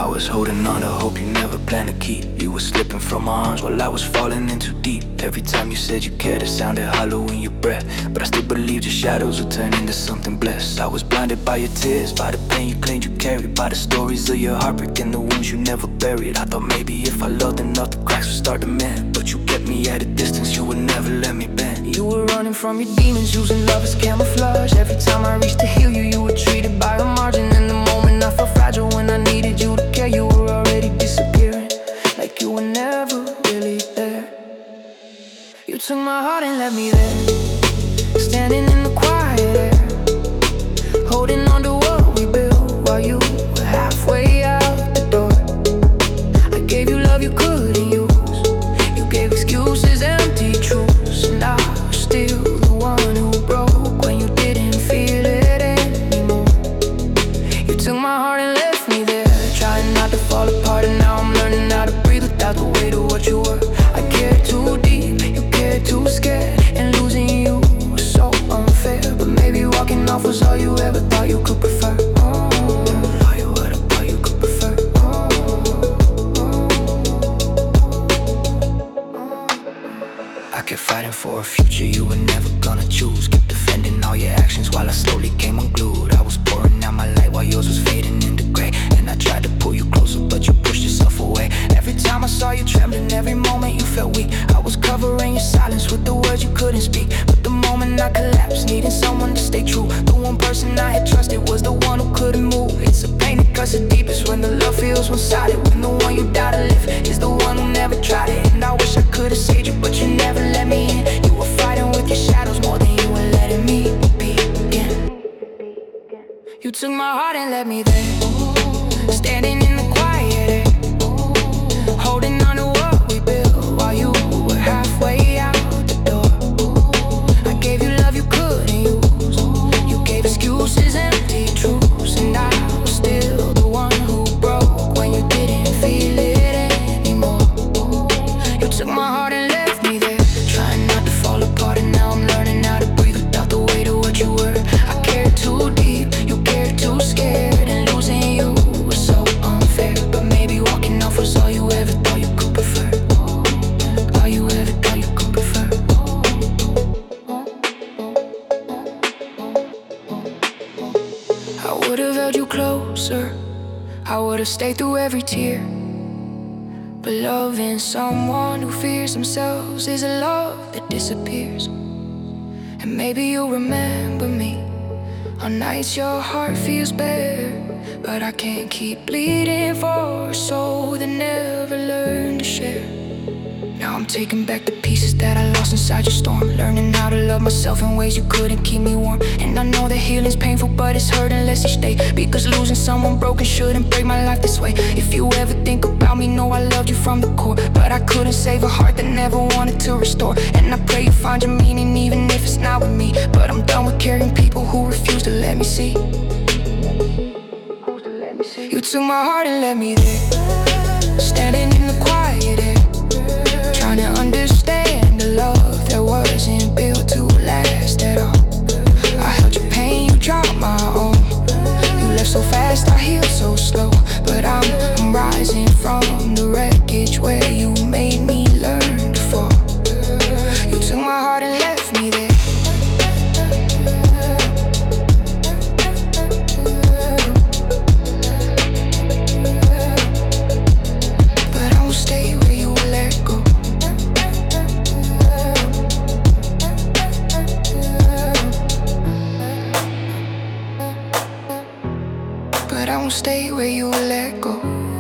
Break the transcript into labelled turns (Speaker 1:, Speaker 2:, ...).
Speaker 1: was holding on to hope you never planned to keep. You were slipping from my arms while I was falling in too deep. Every time you said you cared, it sounded hollow in your breath, but I still believed your shadows would turn into something blessed. I was blinded by your tears, by the pain you claimed you carried, by the stories of your heartbreak and the wounds you never buried. I thought maybe if I loved enough, the cracks would start to mend, but you kept me at a distance, you would never let me bend. You were running from your demons, using love as camouflage. Every time I reached to heal you, you were treated by a margin. In the moment I felt fragile, when I needed you to care, you were already disappearing, like you were never really there. You took my heart and left me there, standing in the quiet air, holding on to what we built while you were halfway out the door. I gave you love you couldn't use, you gave excuses, empty truths, and I was still the one who broke when you didn't feel it anymore. You took my heart and left me there, trying not to fall apart, and now I'm learning how to breathe without the weight of what you were. I cared too deep, you cared too scared, and losing you was so unfair. But maybe walking off was all you ever thought you could prefer. All you ever thought you could prefer. I kept fighting for a future you were never gonna choose, kept defending all your actions while I slowly came unglued. I was pouring out my light while yours was fading into gray, and I tried to pull you closer but you pushed yourself away. Every time I saw you trembling, every moment you felt weak, I was covering your silence with the words you couldn't speak. But the moment I collapsed, needing someone to stay true, the one person I had trusted was the one who couldn't move. It's a pain that cuts the deepest when the love feels one-sided, when the one you died to live is the one who never tried it. And I wish I could have saved you, but you never let me in. You were fighting with your shadows more than you were letting me begin. You took my heart and left me there, standing in the quiet air, holding on to what we built while you were halfway out the door. I gave you love you couldn't use, you gave excuses, empty truths, and I was still the one who broke when you didn't feel it anymore. You took my heart and left me there, trying not to fall apart, and now I'm learning how to breathe without the weight of what you were. I cared too deep, you cared too scared, and losing you was so unfair. But maybe walking off was all you ever thought you could prefer. All you ever thought you could prefer. I would've held you closer, I would've stayed through every tear. But loving someone who fears themselves is a love that disappears. And maybe you'll remember me on nights your heart feels bare, but I can't keep bleeding for a soul that never learned to share. Now I'm taking back the pieces that I lost inside your storm, learning how to love myself in ways you couldn't keep me warm. And I know that healing's painful, but it's hurting less each day, because losing someone broken shouldn't break my life this way. If you ever think about me, know I loved you from the core, but I couldn't save a heart that never wanted to restore. And I pray you find your meaning even if it's not with me, but I'm done with carrying people who refuse to let me see. You took my heart and left me there, standing in the quiet air, trying to understand the love that wasn't built to last at all. I held your pain, you dropped my own. You left so fast, I healed so slow, but I'm rising from the wreckage where you made me learn to fall. You took my heart and left me there. But I won't stay where you will let go.